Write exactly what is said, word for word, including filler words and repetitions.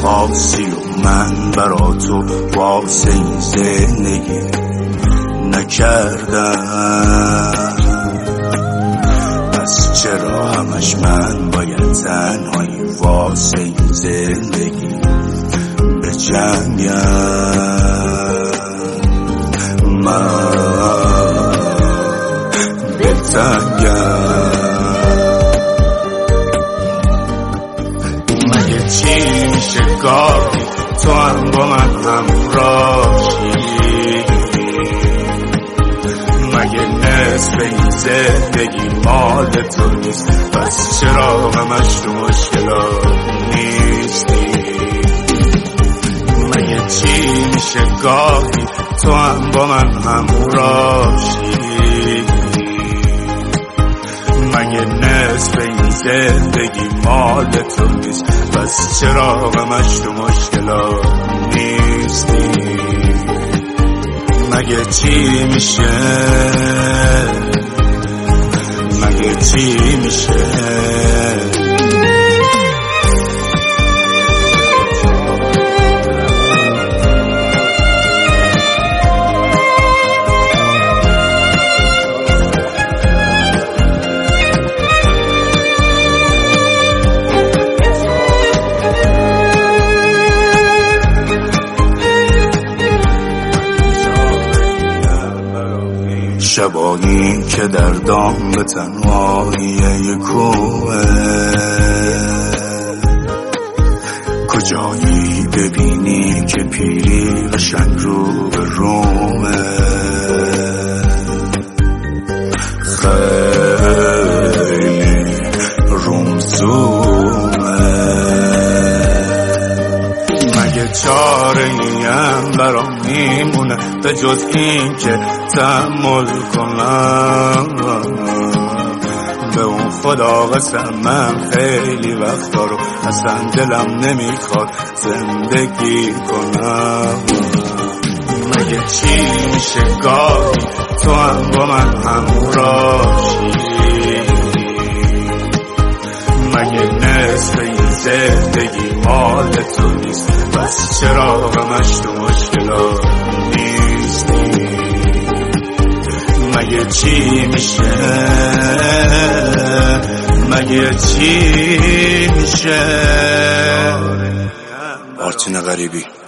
خاصی و من برا تو واسه این زندگی نکردم، پس چرا همش من باید تنهایی واسه این زندگی بجنگم؟ من بتنگم. مگه چی میشه گاهی تو هم با من همراهی؟ مگه نصف این زندگی مال تو نیست؟ پس چرا همش تو مشکلات نیستی؟ مگه چی میشه گاهی تو هم با من همراهی؟ مگه نصف این زندگی مال تو نیست؟ پس چرا همش تو مشکلات نیستی؟ مگه چی میشه؟ مگه چی میشه؟ شبایی که در دام به تنهایی یک کوه، کجایی ببینی که پیری قشنگ رو به رومه، خیلی رومزومه. مگه چاره ایم برام میمونه به جز این که تحمل کنم؟ به اون خدا قسم من خیلی وقتا رو اصلا دلم نمیخواد زندگی کنم. مگه چی میشه گاهی تو هم با من همراهی؟ مگه نصف این زندگی مال تو نیست؟ پس چرا همش تو مشکلات نیستی؟ مگه چی میشه؟ مگه چی میشه؟ آرتین غریبی.